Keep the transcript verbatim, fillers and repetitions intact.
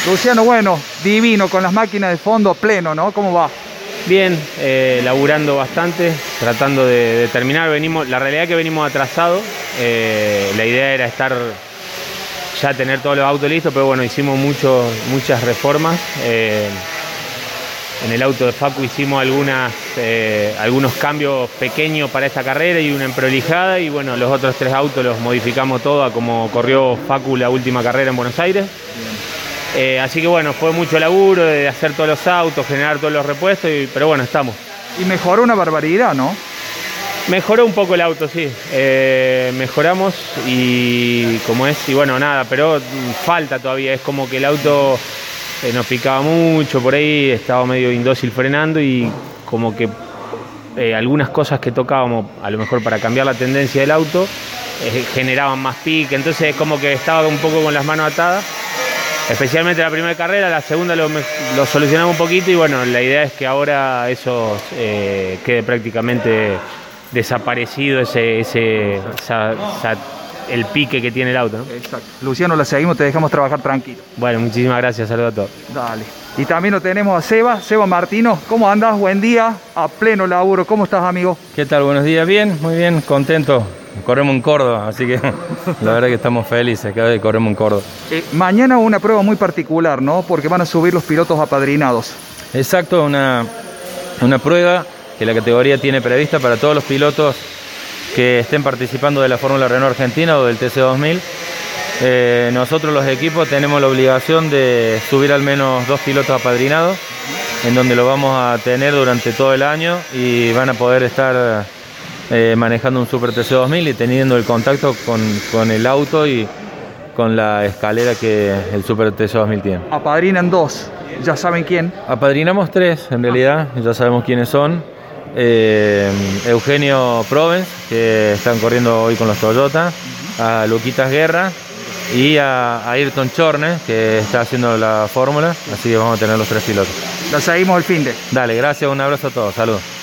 Luciano, bueno, divino, con las máquinas de fondo pleno, ¿no? ¿Cómo va? Bien, eh, laburando bastante, tratando de, de terminar. Venimos, la realidad es que venimos atrasados. Eh, la idea era estar, ya tener todos los autos listos, pero bueno, hicimos muchos, muchas reformas. Eh, en el auto de Facu hicimos algunas, eh, algunos cambios pequeños para esta carrera y una emprolijada, y bueno, los otros tres autos los modificamos todo a como corrió Facu la última carrera en Buenos Aires. Eh, así que bueno, fue mucho laburo de hacer todos los autos, generar todos los repuestos, y, pero bueno, estamos. Y mejoró una barbaridad, ¿no? Mejoró un poco el auto, sí. Eh, mejoramos y como es, y bueno, nada, pero falta todavía. Es como que el auto eh, nos picaba mucho, por ahí estaba medio indócil frenando, y como que eh, algunas cosas que tocábamos, a lo mejor para cambiar la tendencia del auto, eh, generaban más pique. Entonces como que estaba un poco con las manos atadas. Especialmente la primera carrera, la segunda lo, lo solucionamos un poquito, y bueno, la idea es que ahora eso eh, quede prácticamente desaparecido, ese, ese esa, esa, el pique que tiene el auto, ¿no? Exacto. Luciano, la seguimos, te dejamos trabajar tranquilo. Bueno, muchísimas gracias, saludos a todos. Dale. Y también lo tenemos a Seba, Seba Martino. ¿Cómo andas? Buen día, a pleno laburo. ¿Cómo estás, amigo? ¿Qué tal? Buenos días, bien, muy bien, contento. Corremos en Córdoba, así que la verdad que estamos felices cada vez que corremos en Córdoba. Eh, mañana una prueba muy particular, ¿no? Porque van a subir los pilotos apadrinados. Exacto, una, una prueba que la categoría tiene prevista para todos los pilotos que estén participando de la Fórmula Renault Argentina o del T C dos mil. Eh, nosotros los equipos tenemos la obligación de subir al menos dos pilotos apadrinados, en donde lo vamos a tener durante todo el año y van a poder estar eh, manejando un Super T C dos mil y teniendo el contacto con, con el auto y con la escalera que el Super T C dos mil tiene. Apadrinan dos, ¿ya saben quién? Apadrinamos tres, en realidad, ya sabemos quiénes son. Eh, Eugenio Provence, que están corriendo hoy con los Toyota, a Luquitas Guerra y a Ayrton Chorne, que está haciendo la fórmula, así que vamos a tener los tres pilotos. La seguimos el fin de. Dale, gracias, un abrazo a todos, saludos.